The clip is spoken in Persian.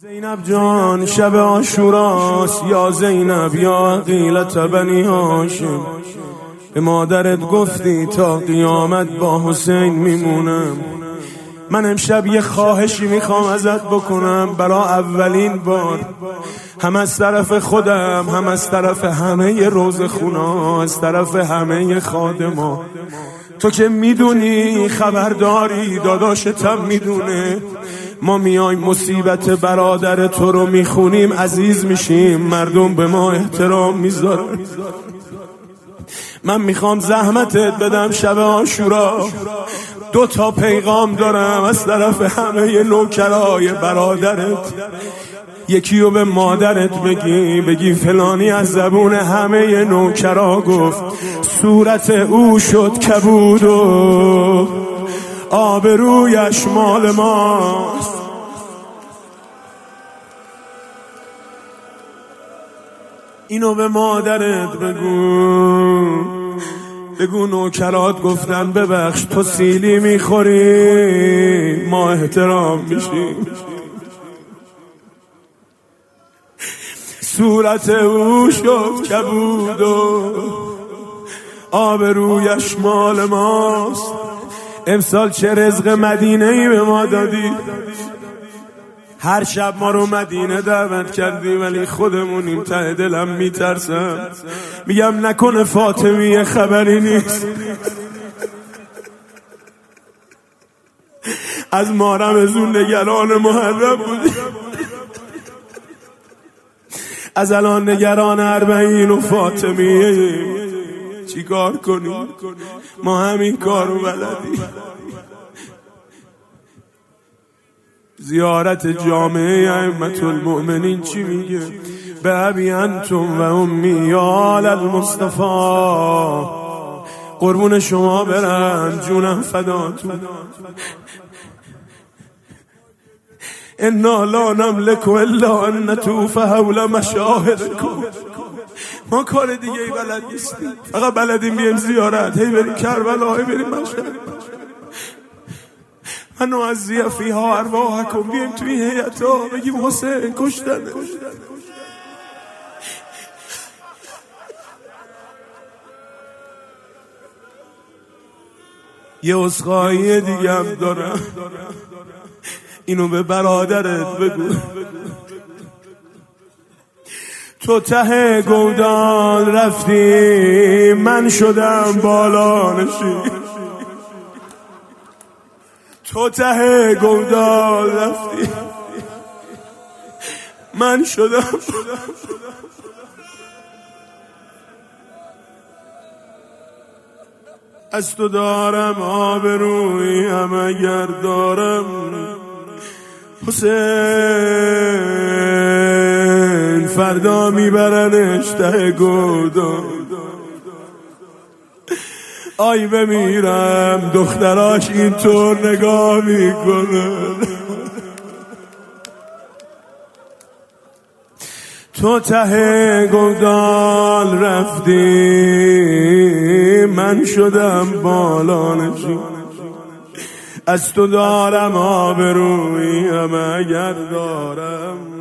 زینب جان شب عاشوراست، یا زینب یا عقیلة بنی هاشم. به مادرت گفتی تا قیامت با حسین میمونم. من امشب یه خواهشی میخوام ازت بکنم برای اولین بار، هم از طرف خودم هم از طرف همه روزخونا، از طرف همه خادما. تو که میدونی، خبرداری، داداشتم میدونه، ما میایم مصیبت برادر تو رو میخونیم عزیز میشیم، مردم به ما احترام میذارن. من میخوام زحمتت بدم شب عاشورا، 2 پیغام دارم از طرف همه نوکرای برادرت. یکیو به مادرت بگی فلانی از زبون همه نوکرا گفت صورت او شد کبود و آبرویش مال ماست. اینو به مادرت بگو نوکرات گفتن ببخش تو سیلی میخوری ما احترام میشیم. صورت او شد کبود و آبرویش مال ماست. امسال چه رزق مدینه ای به ما دادی، هر شب ما رو مدینه دعوت کردی، ولی خودمونیم ته دلم میترسم، میگم نکنه فاطمیه خبری نیست از ما رمضون نگران محرم بودی، از الان نگران 40 و فاطمیه. چی کار کنیم؟ ما همین کارو بلدیم. زیارت جامعه ائمة المؤمنین چی میگه؟ به ابی انتم و امی یا المصطفی، قربون شما برم جونم فداتون. انا لا نملك الا ان نطوف حول مشاهدکم. ما کار دیگه ای بلد نیستیم، فقط بلدیم بیم زیارت، هی بریم کربلا، هی بریم مشهد. من نعزی فیها ارواحکم، بیم توی هیئتا بگیم حسین کشتن. یه عذرخواهی دیگه هم دارم، اینو به برادرت بگو. تو ته گودال رفتی من شدم بالا نشین. تو ته گودال رفتی من شدم. از تو دارم آبرویی هم اگر دارم حسین، فردا میبرنش ته گودال. آی بمیرم دختراش اینطور نگاه میکنن. تو ته گودال رفتی من شدم بالا نشین. از تو دارم آبرویی هم اگر دارم